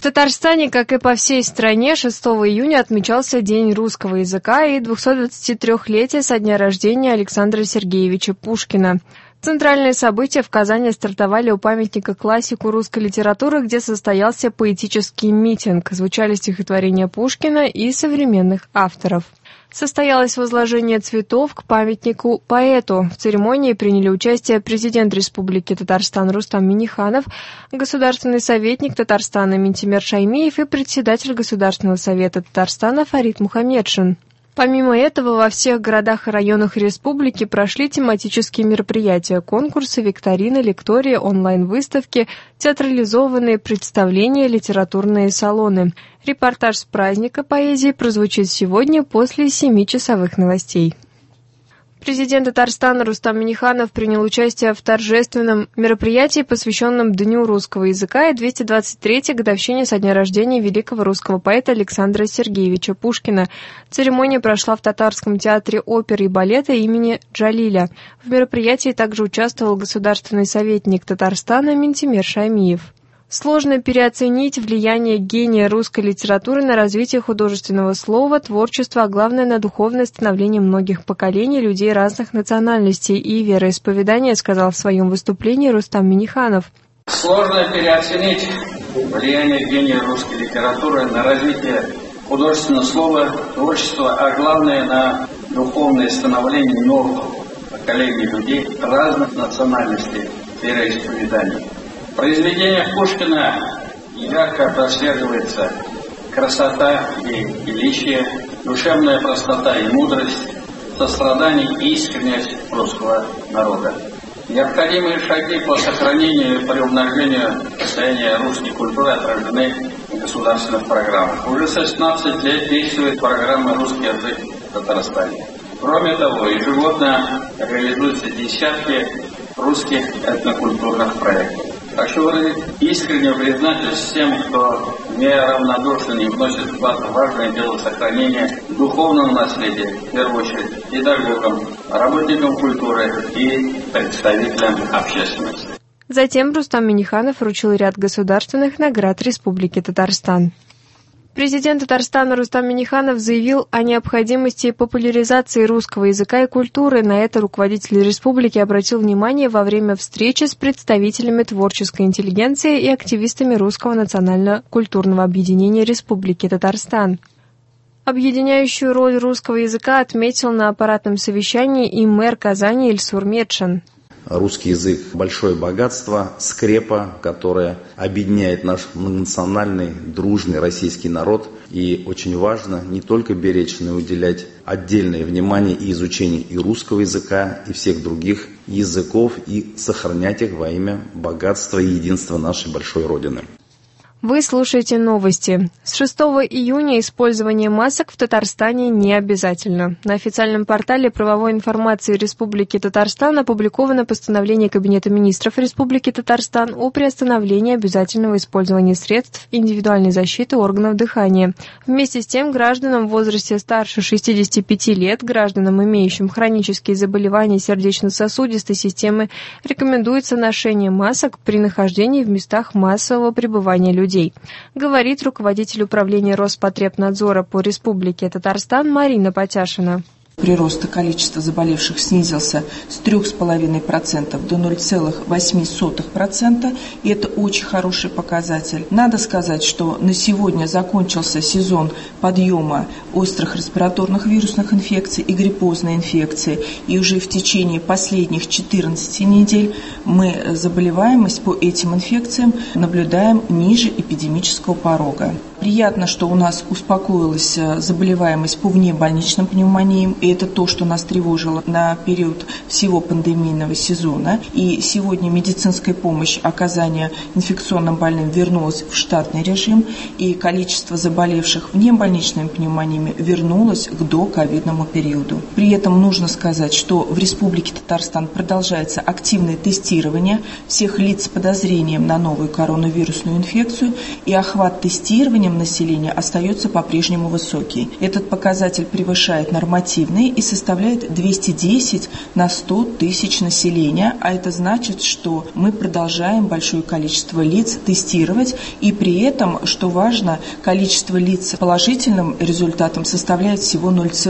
Татарстане, как и по всей стране, 6 июня отмечался День русского языка и 223-летие со дня рождения Александра Сергеевича Пушкина. Центральные события в Казани стартовали у памятника классику русской литературы, где состоялся поэтический митинг. Звучали стихотворения Пушкина и современных авторов. Состоялось возложение цветов к памятнику поэту. В церемонии приняли участие президент Республики Татарстан Рустам Минниханов, государственный советник Татарстана Минтимер Шаймиев и председатель Государственного совета Татарстана Фарид Мухаммедшин. Помимо этого, во всех городах и районах республики прошли тематические мероприятия, конкурсы, викторины, лектории, онлайн-выставки, театрализованные представления, литературные салоны. Репортаж с праздника поэзии прозвучит сегодня после 7-часовых новостей. Президент Татарстана Рустам Минниханов принял участие в торжественном мероприятии, посвященном Дню русского языка и 223-й годовщине со дня рождения великого русского поэта Александра Сергеевича Пушкина. Церемония прошла в Татарском театре оперы и балета имени Джалиля. В мероприятии также участвовал государственный советник Татарстана Минтимер Шаймиев. Сложно переоценить влияние гения русской литературы на развитие художественного слова, творчества, а главное на духовное становление многих поколений людей разных национальностей и вероисповедания, сказал в своем выступлении Рустам Минниханов. Сложно переоценить влияние гения русской литературы на развитие художественного слова, творчества, а главное на духовное становление новых поколений людей разных национальностей и вероисповеданий. В произведениях Пушкина ярко прослеживается красота и величие, душевная простота и мудрость, сострадание и искренность русского народа. Необходимые шаги по сохранению и приумножению состояния русской культуры отражены в государственных программах. Уже 16 лет действует программа «Русский язык в Татарстане». Кроме того, ежегодно реализуются десятки русских этнокультурных проектов. Хочу выразить искреннюю признательность тем, кто неравнодушно не вносит вклад в важное дело сохранения духовного наследия, в первую очередь педагогам, работникам культуры и представителям общественности. Затем Рустам Минниханов вручил ряд государственных наград Республики Татарстан. Президент Татарстана Рустам Минниханов заявил о необходимости популяризации русского языка и культуры. На это руководитель республики обратил внимание во время встречи с представителями творческой интеллигенции и активистами Русского национально-культурного объединения Республики Татарстан. Объединяющую роль русского языка отметил на аппаратном совещании и мэр Казани Ильсур Медшин. Русский язык – большое богатство, скрепа, которая объединяет наш многонациональный, дружный российский народ. И очень важно не только беречь, но и уделять отдельное внимание и изучению и русского языка, и всех других языков, и сохранять их во имя богатства и единства нашей большой Родины. Вы слушаете новости. С 6 июня использование масок в Татарстане не обязательно. На официальном портале правовой информации Республики Татарстан опубликовано постановление Кабинета министров Республики Татарстан о приостановлении обязательного использования средств индивидуальной защиты органов дыхания. Вместе с тем, гражданам в возрасте старше 65 лет, гражданам, имеющим хронические заболевания сердечно-сосудистой системы, рекомендуется ношение масок при нахождении в местах массового пребывания людей, говорит руководитель управления Роспотребнадзора по Республике Татарстан Марина Потяшина. Прирост количества заболевших снизился с 3,5% до 0,8%, и это очень хороший показатель. Надо сказать, что на сегодня закончился сезон подъема острых респираторных вирусных инфекций и гриппозной инфекции, и уже в течение последних 14 недель мы заболеваемость по этим инфекциям наблюдаем ниже эпидемического порога. Приятно, что у нас успокоилась заболеваемость по внебольничным пневмониям, и это то, что нас тревожило на период всего пандемийного сезона. И сегодня медицинская помощь оказания инфекционным больным вернулась в штатный режим, и количество заболевших внебольничными пневмониями вернулось к доковидному периоду. При этом нужно сказать, что в Республике Татарстан продолжается активное тестирование всех лиц с подозрением на новую коронавирусную инфекцию, и охват тестированием растительным населением остается по-прежнему высокий. Этот показатель превышает нормативный и составляет 210 на 100 тысяч населения, а это значит, что мы продолжаем большое количество лиц тестировать, и при этом, что важно, количество лиц с положительным результатом составляет всего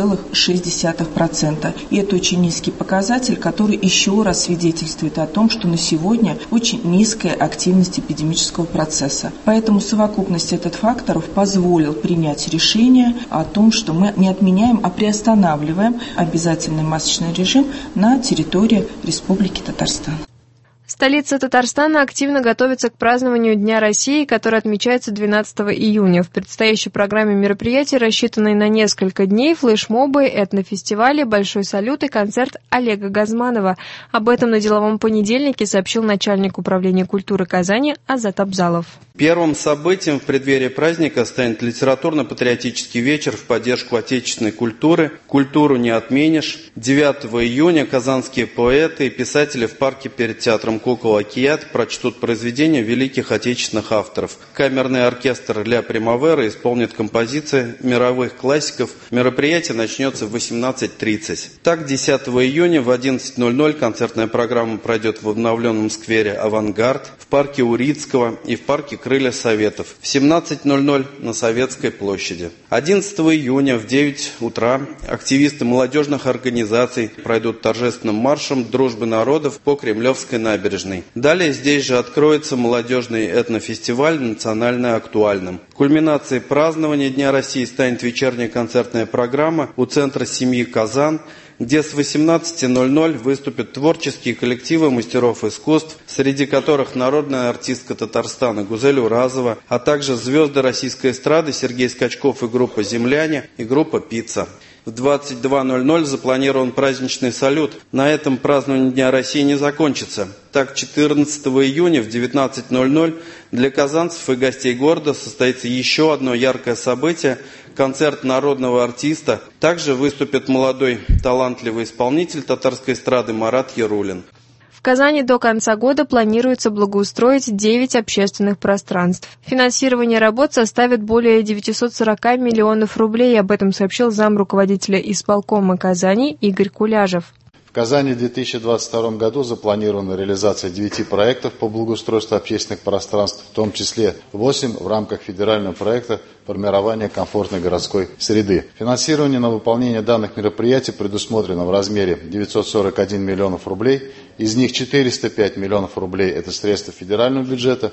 0,6%. И это очень низкий показатель, который еще раз свидетельствует о том, что на сегодня очень низкая активность эпидемического процесса. Поэтому совокупность этих факторов позволил принять решение о том, что мы не отменяем, а приостанавливаем обязательный масочный режим на территории Республики Татарстан. Столица Татарстана активно готовится к празднованию Дня России, который отмечается 12 июня. В предстоящей программе мероприятий, рассчитанной на несколько дней, флешмобы, этнофестивали, большой салют и концерт Олега Газманова. Об этом на деловом понедельнике сообщил начальник управления культуры Казани Азат Абзалов. Первым событием в преддверии праздника станет литературно-патриотический вечер в поддержку отечественной культуры. Культуру не отменишь. 9 июня казанские поэты и писатели в парке перед театром «Кукол Акият» прочтут произведения великих отечественных авторов. Камерный оркестр «Ля Примавера» исполнит композиции мировых классиков. Мероприятие начнется в 18:30. Так, 10 июня в 11:00 концертная программа пройдет в обновленном сквере «Авангард», в парке Урицкого и в парке «Крылья Советов». В 17:00 на Советской площади. 11 июня в 9 утра активисты молодежных организаций пройдут торжественным маршем дружбы народов по Кремлевской набережной. Далее здесь же откроется молодежный этнофестиваль «Национально актуальным». Кульминацией празднования Дня России станет вечерняя концертная программа у Центра семьи «Казан», где с 18:00 выступят творческие коллективы мастеров искусств, среди которых народная артистка Татарстана Гузель Уразова, а также звезды российской эстрады Сергей Скачков и группа «Земляне» и группа «Пицца». В 22:00 запланирован праздничный салют. На этом празднование Дня России не закончится. Так, 14 июня в 19:00 для казанцев и гостей города состоится еще одно яркое событие – концерт народного артиста. Также выступит молодой талантливый исполнитель татарской эстрады Марат Ярулин. В Казани до конца года планируется благоустроить 9 общественных пространств. Финансирование работ составит более 940 миллионов рублей. Об этом сообщил замруководителя исполкома Казани Игорь Куляжев. В Казани в 2022 году запланирована реализация 9 проектов по благоустройству общественных пространств, в том числе 8 в рамках федерального проекта формирования комфортной городской среды. Финансирование на выполнение данных мероприятий предусмотрено в размере 941 миллионов рублей. Из них 405 миллионов рублей – это средства федерального бюджета,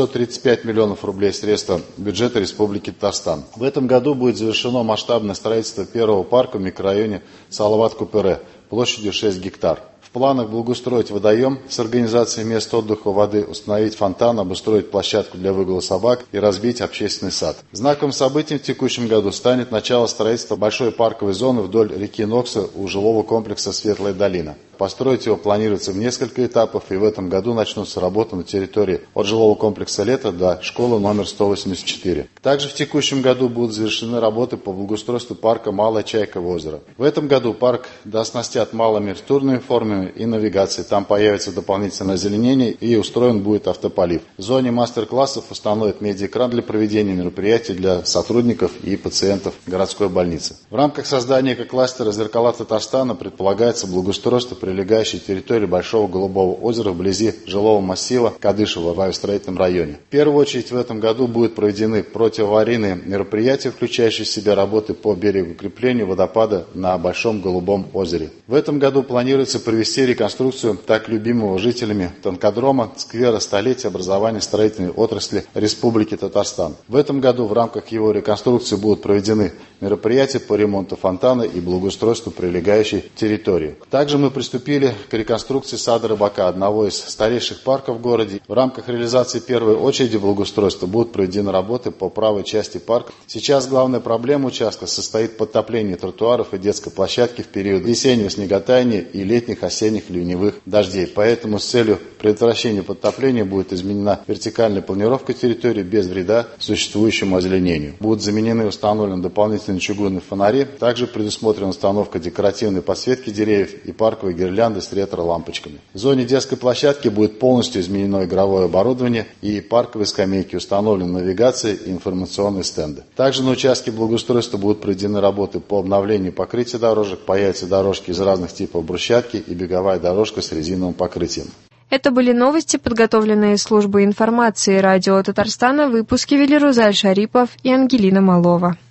535 миллионов рублей – средства бюджета Республики Татарстан. В этом году будет завершено масштабное строительство первого парка в микрорайоне Салават-Купере площадью 6 гектар. В планах благоустроить водоем с организацией мест отдыха у воды, установить фонтан, обустроить площадку для выгула собак и разбить общественный сад. Знаковым событием в текущем году станет начало строительства большой парковой зоны вдоль реки Нокса у жилого комплекса «Светлая долина». Построить его планируется в несколько этапов, и в этом году начнутся работы на территории от жилого комплекса «Лето» до школы номер 184. Также в текущем году будут завершены работы по благоустройству парка «Малая Чайково озеро». В этом году парк дооснастят малыми турными формами и навигацией. Там появится дополнительное озеленение и устроен будет автополив. В зоне мастер-классов установят медиаэкран для проведения мероприятий для сотрудников и пациентов городской больницы. В рамках создания экокластера «Зеркала Татарстана» предполагается благоустройство прилегающей территории Большого Голубого озера вблизи жилого массива Кадышева в авиастроительном районе. В первую очередь в этом году будут проведены противоаварийные мероприятия, включающие в себя работы по берегоукреплению водопада на Большом Голубом озере. В этом году планируется провести реконструкцию так любимого жителями танкодрома, сквера столетия образования строительной отрасли Республики Татарстан. В этом году в рамках его реконструкции будут проведены мероприятия по ремонту фонтана и благоустройству прилегающей территории. Также мы приступили к реконструкции сада Рыбака, одного из старейших парков в городе. В рамках реализации первой очереди благоустройства будут проведены работы по правой части парка. Сейчас главная проблема участка состоит в подтоплении тротуаров и детской площадки в период весеннего снеготаяния и летних осенних ливневых дождей. Поэтому с целью предотвращения подтопления будет изменена вертикальная планировка территории без вреда существующему озеленению. Будут заменены и установлены дополнительные чугунные фонари. Также предусмотрена установка декоративной подсветки деревьев и парковой гирлянды с ретро-лампочками. В зоне детской площадки будет полностью изменено игровое оборудование и парковые скамейки, установлены навигация и информационные стенды. Также на участке благоустройства будут проведены работы по обновлению покрытия дорожек, появятся дорожки из разных типов брусчатки и беговая дорожка с резиновым покрытием. Это были новости, подготовленные службой информации радио Татарстана. Выпуски вели Рузаль Шарипов и Ангелина Малова.